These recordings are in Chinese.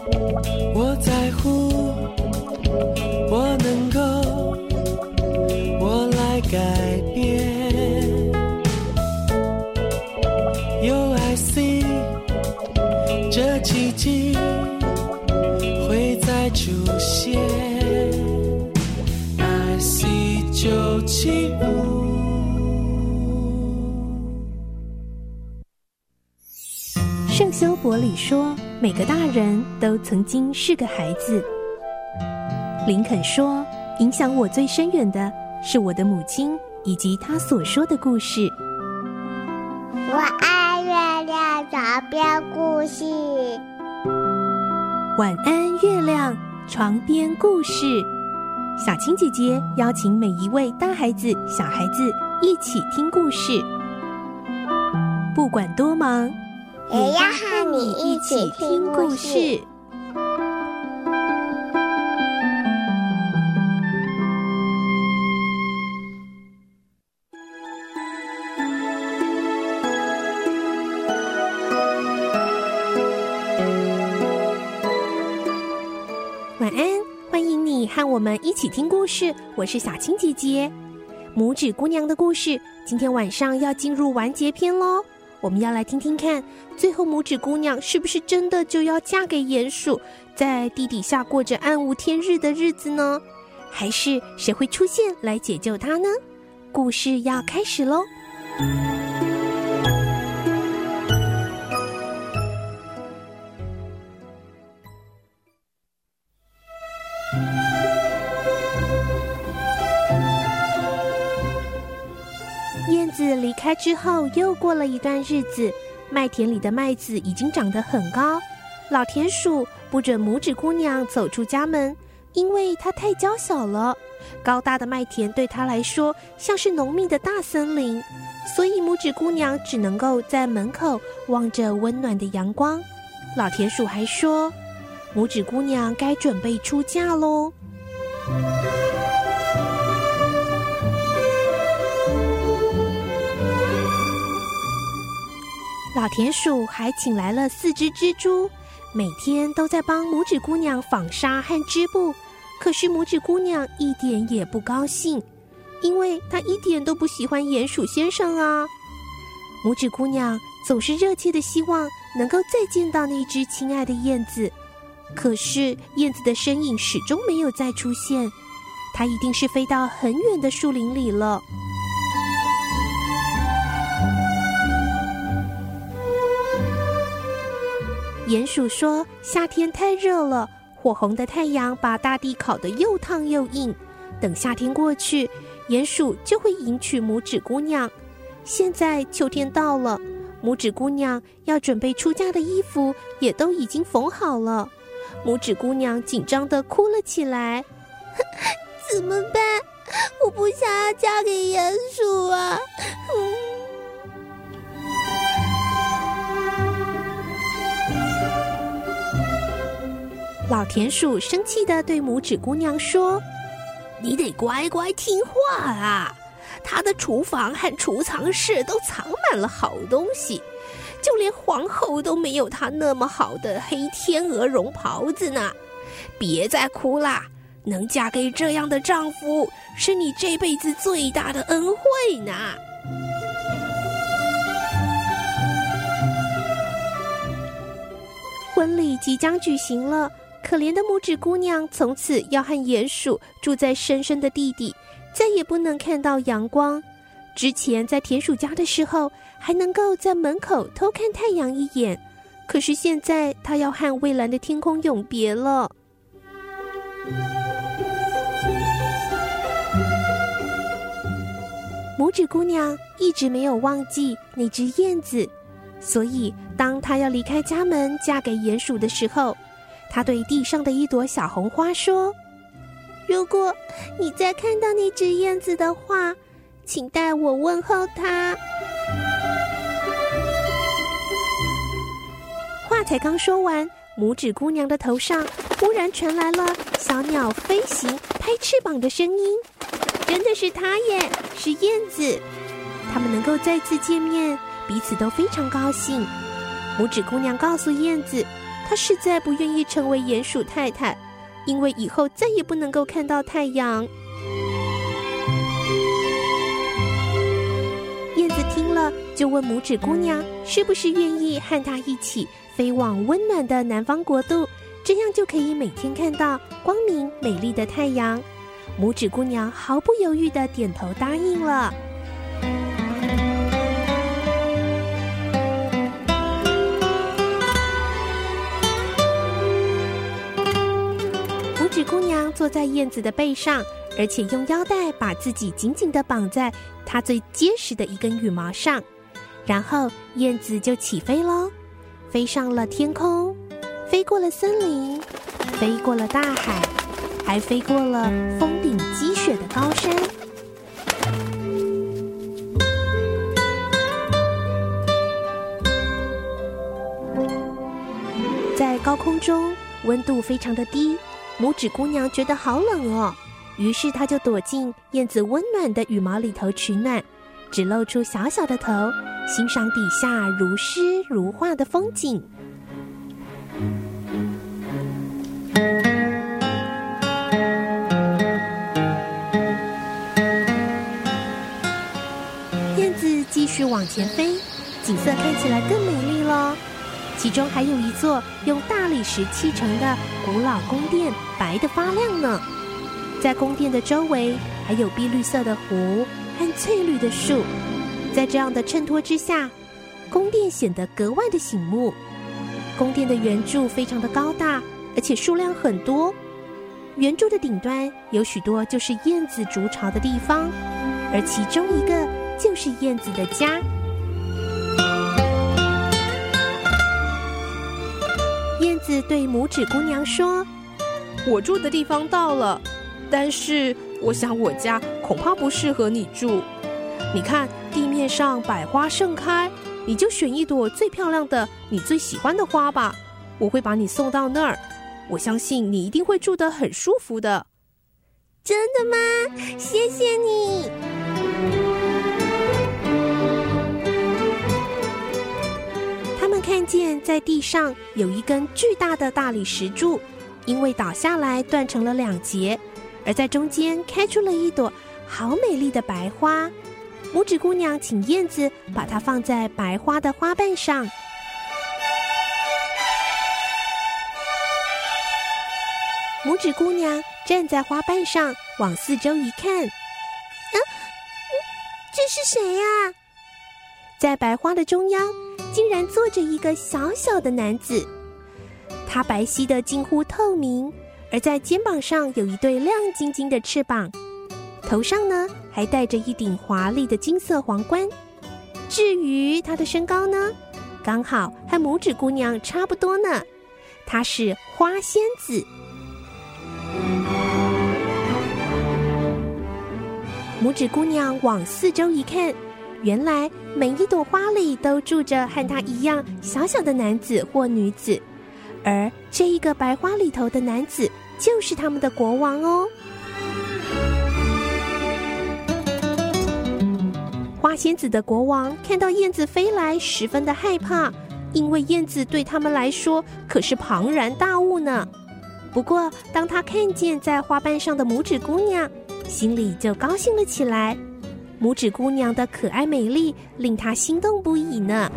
我在乎，我能够，我来改变。有 I see， 这奇迹会再出现。I see 975。 圣修伯里说，每个大人都曾经是个孩子。林肯说，影响我最深远的是我的母亲以及她所说的故事。 我爱月亮床边故事。 晚安，月亮床边故事。小青姐姐邀请每一位大孩子、小孩子一起听故事，不管多忙， 也要和你一起听故事。 晚安，欢迎你和我们一起听故事，我是小青姐姐。拇指姑娘的故事今天晚上要进入完结篇咯，我们要来听听看，最后拇指姑娘是不是真的就要嫁给鼹鼠，在地底下过着暗无天日的日子呢？还是谁会出现来解救她呢？故事要开始咯。燕子离开之后，又过了一段日子，麦田里的麦子已经长得很高。老田鼠不准拇指姑娘走出家门，因为她太娇小了。高大的麦田对她来说像是浓密的大森林，所以拇指姑娘只能够在门口望着温暖的阳光。老田鼠还说，拇指姑娘该准备出嫁咯。老田鼠还请来了4只蜘蛛，每天都在帮拇指姑娘纺纱和织布。可是拇指姑娘一点也不高兴，因为她一点都不喜欢鼹鼠先生啊。拇指姑娘总是热切的希望能够再见到那只亲爱的燕子，可是燕子的身影始终没有再出现，它一定是飞到很远的树林里了。鼹鼠说，夏天太热了，火红的太阳把大地烤得又烫又硬，等夏天过去，鼹鼠就会迎娶拇指姑娘。现在秋天到了，拇指姑娘要准备出嫁的衣服也都已经缝好了。拇指姑娘紧张地哭了起来。 怎么办？我不想要嫁给鼹鼠啊！ 老田鼠生气地对拇指姑娘说， 你得乖乖听话啊，她的厨房和储藏室都藏满了好东西，就连皇后都没有她那么好的黑天鹅绒袍子呢。别再哭啦，能嫁给这样的丈夫是你这辈子最大的恩惠呢。 婚礼即将举行了，可怜的拇指姑娘从此要和鼹鼠住在深深的地底，再也不能看到阳光。之前在田鼠家的时候，还能够在门口偷看太阳一眼，可是现在她要和蔚蓝的天空永别了。拇指姑娘一直没有忘记那只燕子，所以当她要离开家门嫁给鼹鼠的时候，她对地上的一朵小红花说， 如果你再看到那只燕子的话，请代我问候她。 话才刚说完，拇指姑娘的头上忽然传来了小鸟飞行拍翅膀的声音，真的是她耶，是燕子。他们能够再次见面，彼此都非常高兴。拇指姑娘告诉燕子， 她实在不愿意成为鼹鼠太太，因为以后再也不能够看到太阳。燕子听了，就问拇指姑娘是不是愿意和她一起飞往温暖的南方国度，这样就可以每天看到光明美丽的太阳。拇指姑娘毫不犹豫地点头答应了。拇指姑娘坐在燕子的背上，而且用腰带把自己紧紧地绑在它最结实的一根羽毛上，然后燕子就起飞咯，飞上了天空，飞过了森林，飞过了大海，还飞过了峰顶积雪的高山。在高空中，温度非常的低，拇指姑娘觉得好冷哦，于是她就躲进燕子温暖的羽毛里头取暖，只露出小小的头，欣赏底下如诗如画的风景。燕子继续往前飞，景色看起来更美丽了。其中还有一座用大理石砌成的古老宫殿，白得发亮呢。在宫殿的周围还有碧绿色的湖和翠绿的树，在这样的衬托之下，宫殿显得格外的醒目。宫殿的圆柱非常的高大，而且数量很多。圆柱的顶端有许多就是燕子筑巢的地方，而其中一个就是燕子的家。燕子对拇指姑娘说：“我住的地方到了，但是我想我家恐怕不适合你住。你看地面上百花盛开，你就选一朵最漂亮的你最喜欢的花吧，我会把你送到那儿，我相信你一定会住得很舒服的。” 真的吗？谢谢你。 他们看见在地上有一根巨大的大理石柱，因为倒下来断成了两截，而在中间开出了一朵好美丽的白花。拇指姑娘请燕子把它放在白花的花瓣上。拇指姑娘站在花瓣上，往四周一看， 这是谁呀？ 在白花的中央，竟然坐着一个小小的男子。他白皙的近乎透明，而在肩膀上有一对亮晶晶的翅膀，头上呢还戴着一顶华丽的金色皇冠。至于他的身高呢，刚好和拇指姑娘差不多呢，他是花仙子。拇指姑娘往四周一看，原来每一朵花里都住着和她一样小小的男子或女子，而这一个白花里头的男子就是他们的国王哦。花仙子的国王看到燕子飞来，十分的害怕，因为燕子对他们来说可是庞然大物呢。不过当他看见在花瓣上的拇指姑娘，心里就高兴了起来。拇指姑娘的可爱美丽令他心动不已呢。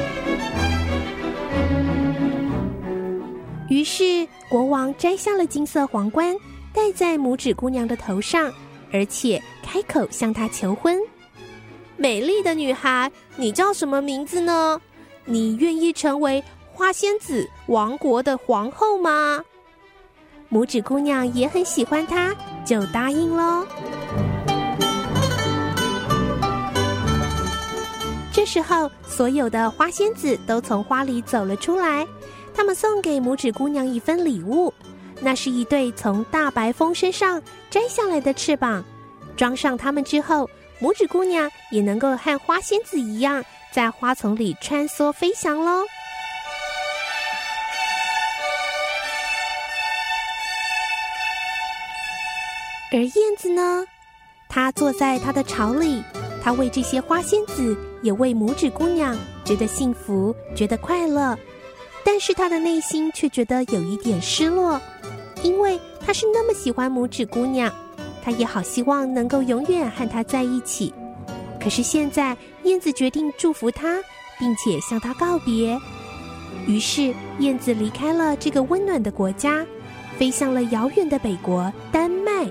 于是国王摘下了金色皇冠，戴在拇指姑娘的头上，而且开口向她求婚。美丽的女孩，你叫什么名字呢？你愿意成为花仙子王国的皇后吗？拇指姑娘也很喜欢他，就答应咯。这时候，所有的花仙子都从花里走了出来，他们送给拇指姑娘一份礼物，那是一对从大白蜂身上摘下来的翅膀。装上它们之后，拇指姑娘也能够和花仙子一样，在花丛里穿梭飞翔咯。而燕子呢，她坐在她的巢里，她为这些花仙子，也为拇指姑娘觉得幸福，觉得快乐。但是他的内心却觉得有一点失落，因为他是那么喜欢拇指姑娘，他也好希望能够永远和她在一起。可是现在燕子决定祝福她，并且向她告别。于是燕子离开了这个温暖的国家，飞向了遥远的北国丹麦。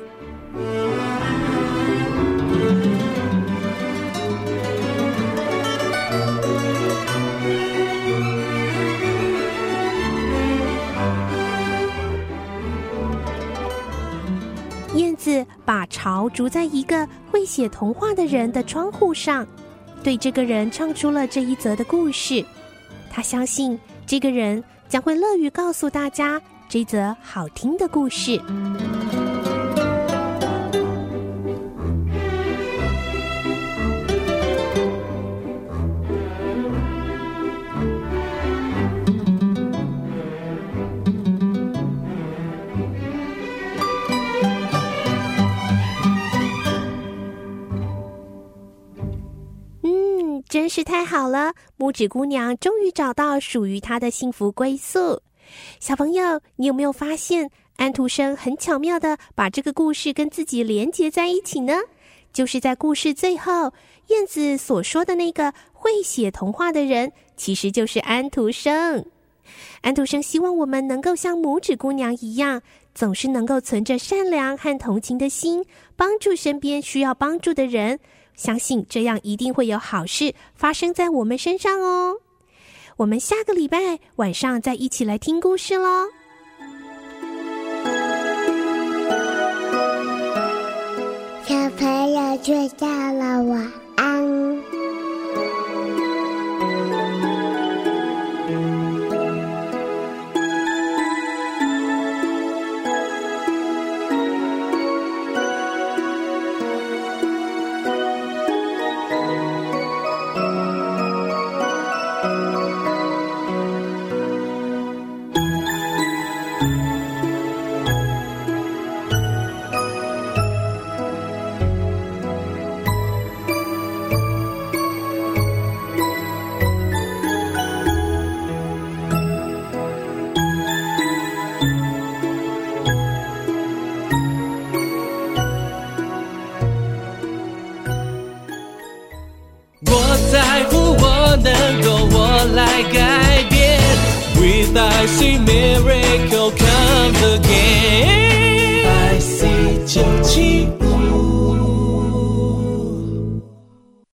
燕子把巢筑在一个会写童话的人的窗户上，对这个人唱出了这一则的故事。他相信这个人将会乐于告诉大家这则好听的故事。真是太好了，拇指姑娘终于找到属于她的幸福归宿。小朋友，你有没有发现安徒生很巧妙地把这个故事跟自己连结在一起呢？就是在故事最后，燕子所说的那个会写童话的人，其实就是安徒生。安徒生希望我们能够像拇指姑娘一样，总是能够存着善良和同情的心，帮助身边需要帮助的人。相信这样一定会有好事发生在我们身上哦。我们下个礼拜晚上再一起来听故事咯。 小朋友睡觉了，晚安。 在乎我能够我来改变 With I see miracle comes again I see 975